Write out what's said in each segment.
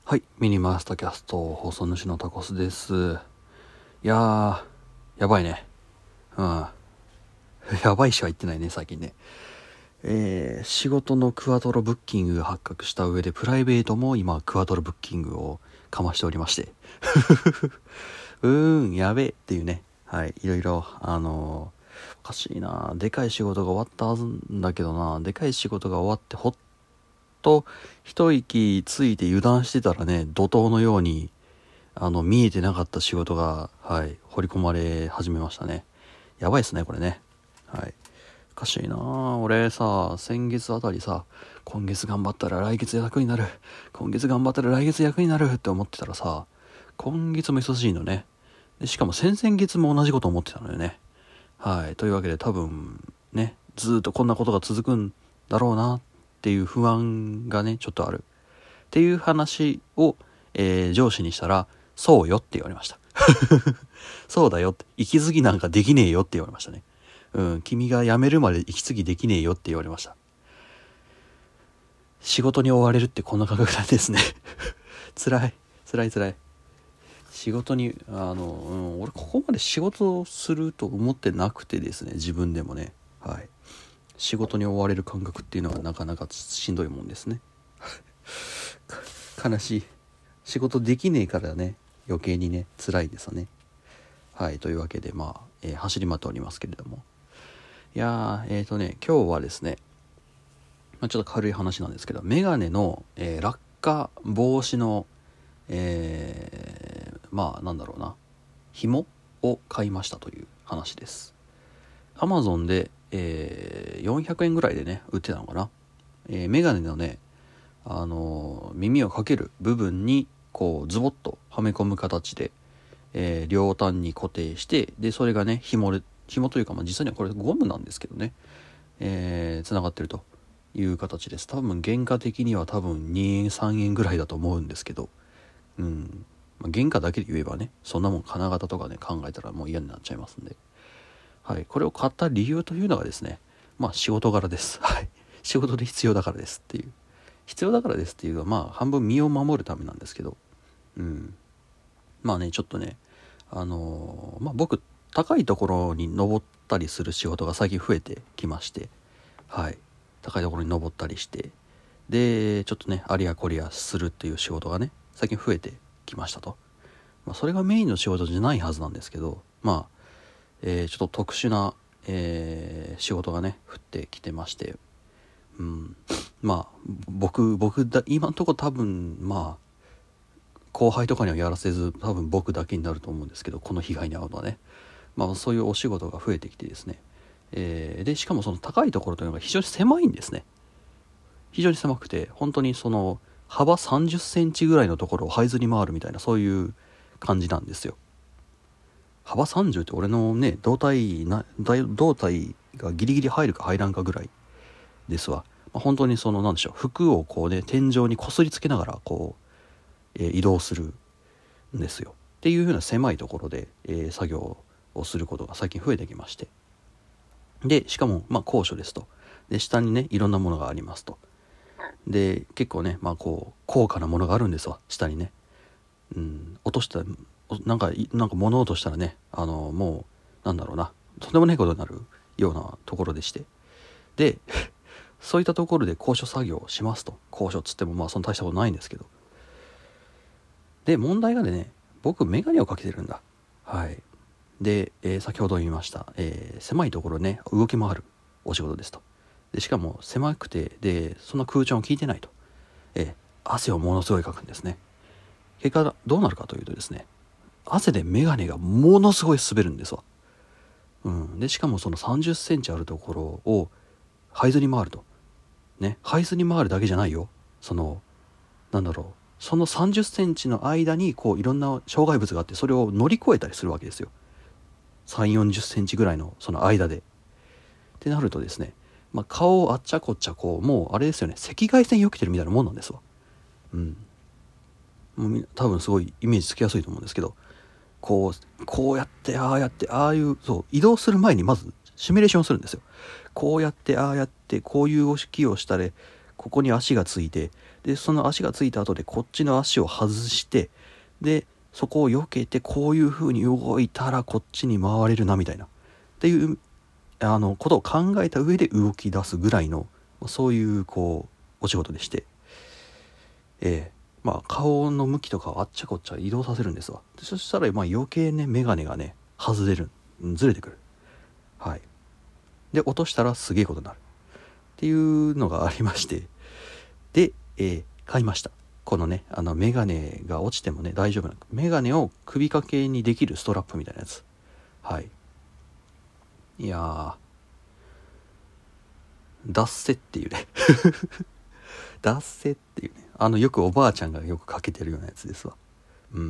はい、ミニマスターキャスト放送主のタコスです。いやー、やばいね。やばいしは言ってないね、最近ね。仕事のクワトロブッキングが発覚した上で、プライベートも今、クワトロブッキングをかましておりまして。やべえっていうね。はい、いろいろ、おかしいな。でかい仕事が終わったはずんだけどな。でかい仕事が終わって、ほっと一息ついて油断してたらね、怒涛のように見えてなかった仕事が、はい、掘り込まれ始めましたね。やばいっすね、これね。はい。おかしいなぁ。俺さ、先月あたりさ、今月頑張ったら来月役になる。今月頑張ったら来月役になるって思ってたらさ、今月も忙しいのね。で、しかも先々月も同じこと思ってたのよね。はい。というわけで多分、ね、ずーっとこんなことが続くんだろうなっていう不安がね、ちょっとある。っていう話を、上司にしたら、そうよって言われました。そうだよって。息継ぎなんかできねえよって言われましたね。君が辞めるまで息継ぎできねえよって言われました。仕事に追われるってこんな感覚なんですね。辛い。仕事に、俺ここまで仕事をすると思ってなくてですね、自分でもね。はい。仕事に追われる感覚っていうのはなかなかしんどいもんですね。悲しい。仕事できねえからね、余計にね、辛いですよね。はい、というわけで、走り回っておりますけれども。いやー、今日はですね、ちょっと軽い話なんですけど、メガネの、落下防止の、なんだろうな、紐を買いましたという話です。Amazon で、400円ぐらいでね、売ってたのかな。メガネのね、耳をかける部分にこうズボッとはめ込む形で、両端に固定して、でそれがね紐というか、実際にはこれゴムなんですけどね、つながってるという形です。多分原価的には多分2円3円ぐらいだと思うんですけど、原価だけで言えばね、そんなもん金型とかね考えたらもう嫌になっちゃいますんで、はい、これを買った理由というのがですね、仕事柄です。はい、仕事で必要だからですっていう。必要だからですっていうのは半分身を守るためなんですけど、ちょっとね、僕高いところに登ったりする仕事が最近増えてきまして、はい、高いところに登ったりして、でちょっとねありやこりやするっていう仕事がね最近増えてきましたと。それがメインの仕事じゃないはずなんですけど、ちょっと特殊な、仕事がね降ってきてまして、僕だ今のところ多分後輩とかにはやらせず多分僕だけになると思うんですけど、この被害に遭うのはね、そういうお仕事が増えてきてですね、でしかもその高いところというのが非常に狭いんですね。非常に狭くて、本当にその幅30センチぐらいのところを這いずり回るみたいな、そういう感じなんですよ。幅30って俺のね胴体がギリギリ入るか入らんかぐらいですわ。本当にそのなんでしょう、服をこうね天井にこすりつけながらこう、移動するんですよっていう風な狭いところで、作業をすることが最近増えてきまして、でしかも高所ですと。で下にねいろんなものがありますと。で結構ねこう高価なものがあるんですわ、下にね。落としたなんか物を落としたらね、もうなんだろうな、とんでもないことになるようなところでして、でそういったところで高所作業をしますと。高所っつってもそんな大したことないんですけど、で問題がね、僕メガネをかけてるんだ。はい。で、先ほど言いました、狭いところね動き回るお仕事ですと。でしかも狭くて、でそんな空調も効いてないと、汗をものすごいかくんですね。結果どうなるかというとですね、汗でメガネがものすごい滑るんですわ。でしかもその30センチあるところを這いずり回るとね、這いずり回るだけじゃないよ。そのその30センチの間にこういろんな障害物があって、それを乗り越えたりするわけですよ。3、40センチぐらいのその間で。ってなるとですね、顔をあっちゃこっちゃこう、もうあれですよね、赤外線避けてるみたいなもんなんですわ。もう多分すごいイメージつきやすいと思うんですけど、こうやってああやってああいう、そう移動する前にまずシミュレーションするんですよ。こうやってああやってこういう動きをしたらここに足がついて、でその足がついた後でこっちの足を外して、でそこを避けてこういう風に動いたらこっちに回れるなみたいなっていうことを考えた上で動き出すぐらいの、そういうこうお仕事でして、顔の向きとかをあっちゃこっちゃ移動させるんですわ。そしたら余計ねメガネがね外れる、ずれてくる。はい。で落としたらすげえことになるっていうのがありまして、で、買いました。このねメガネが落ちてもね大丈夫なメガネを首掛けにできるストラップみたいなやつ。はい。いやー脱せっていうね脱せっていうね、よくおばあちゃんがよくかけてるようなやつですわ。うん。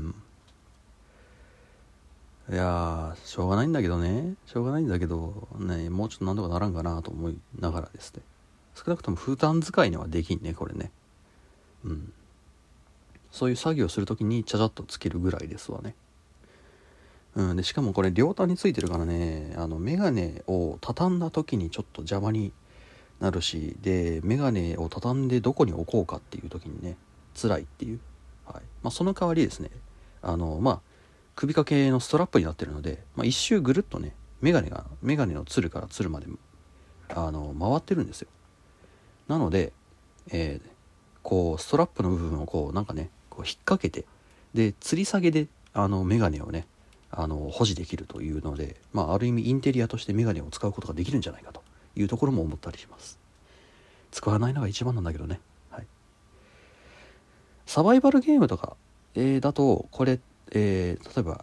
いやーしょうがないんだけどね、もうちょっとなんとかならんかなと思いながらですね、少なくとも普段使いにはできんねこれね。うん。そういう作業するときにちゃちゃっとつけるぐらいですわね。うん。でしかもこれ両端についてるからね、メガネを畳んだ時にちょっと邪魔になるし、でメガネを畳んでどこに置こうかっていう時にね辛いっていう。はい。その代わりですね、首掛けのストラップになってるので、一周ぐるっとねメガネのつるからつるまで回ってるんですよ。なので、こうストラップの部分をこうなんかねこう引っ掛けて、で吊り下げでメガネをね保持できるというので、ある意味インテリアとしてメガネを使うことができるんじゃないかというところも思ったりします。使わないのが一番なんだけどね。はい。サバイバルゲームとか、だとこれ、例えば、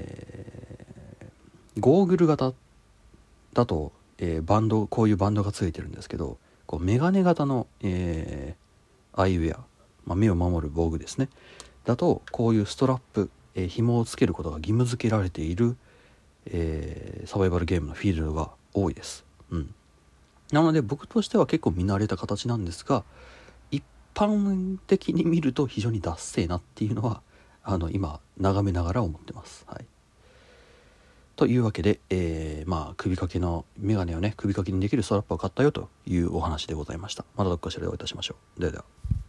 ゴーグル型だと、こういうバンドがついてるんですけど、こうメガネ型の、アイウェア、目を守る防具ですねだと、こういうストラップ、紐をつけることが義務付けられている、サバイバルゲームのフィールドが多いです。うん。なので僕としては結構見慣れた形なんですが、一般的に見ると非常にダッセーなっていうのは今眺めながら思ってます。はい。というわけで、首掛けのメガネをね首掛けにできるストラップを買ったよというお話でございました。またどっかしらでお会いいたしましょう。ではでは。